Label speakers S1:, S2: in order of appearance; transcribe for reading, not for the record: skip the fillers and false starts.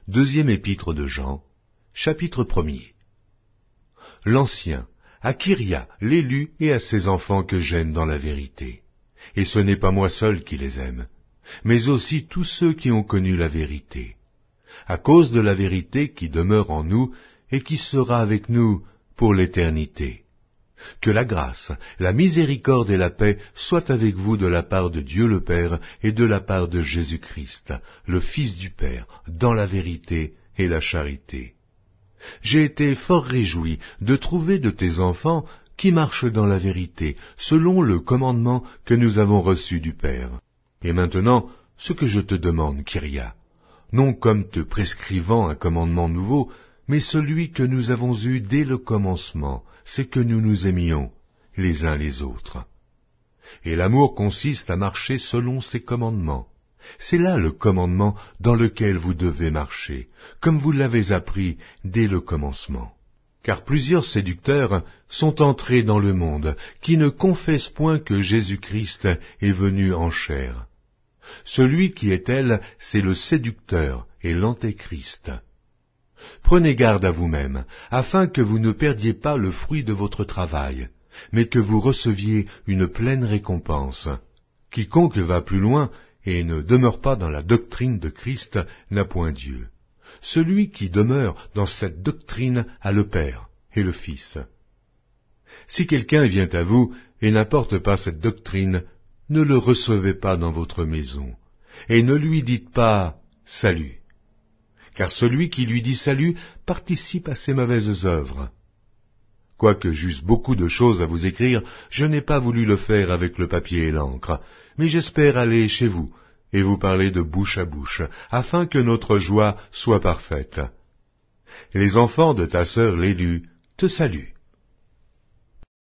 S1: Deuxième épître de Jean, chapitre 1er. L'Ancien, à Kyria, l'élu et à ses enfants que j'aime dans la vérité. Et ce n'est pas moi seul qui les aime, mais aussi tous ceux qui ont connu la vérité, à cause de la vérité qui demeure en nous et qui sera avec nous pour l'éternité. Que la grâce, la miséricorde et la paix soient avec vous de la part de Dieu le Père et de la part de Jésus-Christ, le Fils du Père, dans la vérité et la charité. J'ai été fort réjoui de trouver de tes enfants qui marchent dans la vérité, selon le commandement que nous avons reçu du Père. Et maintenant, ce que je te demande, Kyria, non comme te prescrivant un commandement nouveau, mais celui que nous avons eu dès le commencement, c'est que nous nous aimions les uns les autres. Et l'amour consiste à marcher selon ses commandements. C'est là le commandement dans lequel vous devez marcher, comme vous l'avez appris dès le commencement. Car plusieurs séducteurs sont entrés dans le monde, qui ne confessent point que Jésus-Christ est venu en chair. Celui qui est elle, c'est le séducteur et l'antéchrist. Prenez garde à vous-même, afin que vous ne perdiez pas le fruit de votre travail, mais que vous receviez une pleine récompense. Quiconque va plus loin et ne demeure pas dans la doctrine de Christ n'a point Dieu. Celui qui demeure dans cette doctrine a le Père et le Fils. Si quelqu'un vient à vous et n'apporte pas cette doctrine, ne le recevez pas dans votre maison, et ne lui dites pas « Salut », car celui qui lui dit « Salut » participe à ses mauvaises œuvres. Quoique j'eusse beaucoup de choses à vous écrire, je n'ai pas voulu le faire avec le papier et l'encre, mais j'espère aller chez vous et vous parler de bouche à bouche, afin que notre joie soit parfaite. Les enfants de ta sœur l'élue te saluent.